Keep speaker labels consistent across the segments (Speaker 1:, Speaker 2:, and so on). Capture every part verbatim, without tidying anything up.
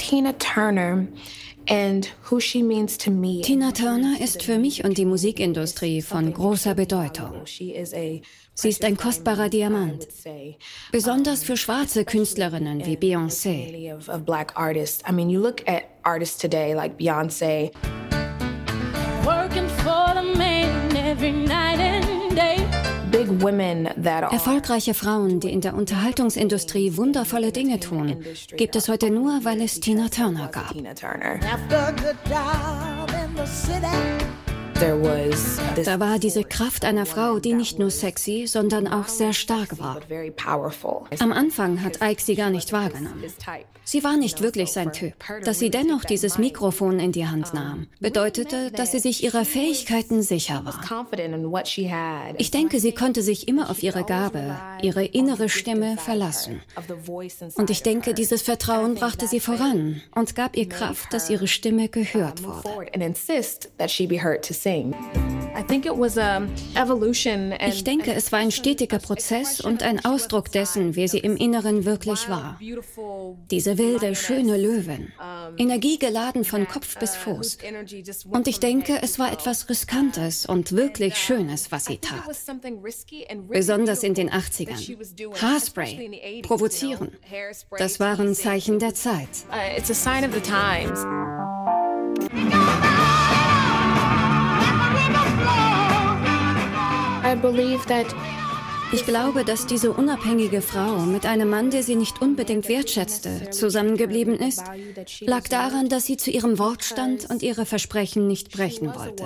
Speaker 1: Tina Turner and who she means to me.
Speaker 2: Tina Turner ist für mich und die Musikindustrie von großer Bedeutung. Sie ist ein kostbarer Diamant, besonders für schwarze Künstlerinnen wie Beyoncé.
Speaker 1: I mean, you look at artists today like Beyoncé.
Speaker 3: Working for the man every night and day.
Speaker 1: Big women that are
Speaker 2: Erfolgreiche Frauen, die in der Unterhaltungsindustrie wundervolle Dinge tun, gibt es heute nur, weil es Tina Turner gab. Da war diese Kraft einer Frau, die nicht nur sexy, sondern auch sehr stark war. Am Anfang hat Ike sie gar nicht wahrgenommen. Sie war nicht wirklich sein Typ. Dass sie dennoch dieses Mikrofon in die Hand nahm, bedeutete, dass sie sich ihrer Fähigkeiten sicher war. Ich denke, sie konnte sich immer auf ihre Gabe, ihre innere Stimme verlassen. Und ich denke, dieses Vertrauen brachte sie voran und gab ihr Kraft, dass ihre Stimme gehört wurde. Ich denke, es war ein stetiger Prozess und ein Ausdruck dessen, wer sie im Inneren wirklich war. Diese wilde, schöne Löwin, energiegeladen von Kopf bis Fuß. Und ich denke, es war etwas Riskantes und wirklich Schönes, was sie tat. Besonders in den achtzigern. Haarspray, provozieren. Das waren Zeichen der Zeit.
Speaker 1: It's a sign of the times. I believe that
Speaker 2: Ich glaube, dass diese unabhängige Frau mit einem Mann, der sie nicht unbedingt wertschätzte, zusammengeblieben ist, lag daran, dass sie zu ihrem Wort stand und ihre Versprechen nicht brechen wollte.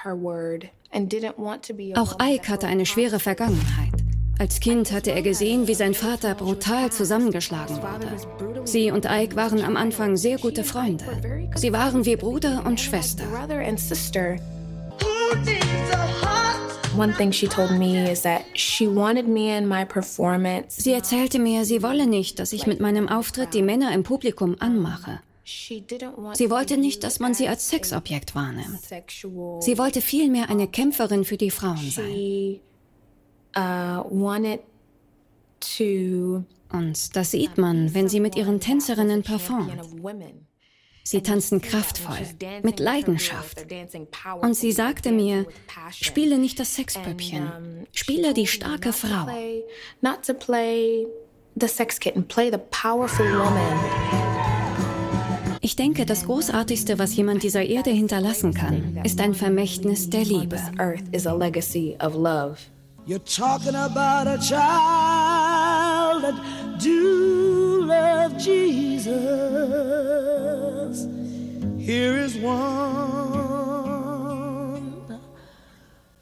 Speaker 2: Auch Ike hatte eine schwere Vergangenheit. Als Kind hatte er gesehen, wie sein Vater brutal zusammengeschlagen wurde. Sie und Ike waren am Anfang sehr gute Freunde. Sie waren wie Bruder und Schwester.
Speaker 1: One thing she told me is that she wanted me in my performance.
Speaker 2: Sie erzählte mir, sie wolle nicht, dass ich mit meinem Auftritt die Männer im Publikum anmache. Sie wollte nicht, dass man sie als Sexobjekt wahrnimmt. Sie wollte vielmehr eine Kämpferin für die Frauen sein. Und das sieht man, wenn sie mit ihren Tänzerinnen performt. Sie tanzen kraftvoll, mit Leidenschaft. Und sie sagte mir, spiele nicht das Sexpüppchen, spiele die starke Frau. Ich denke, das Großartigste, was jemand dieser Erde hinterlassen kann, ist ein Vermächtnis der Liebe.
Speaker 4: You're talking about a child that do love Jesus. Here is one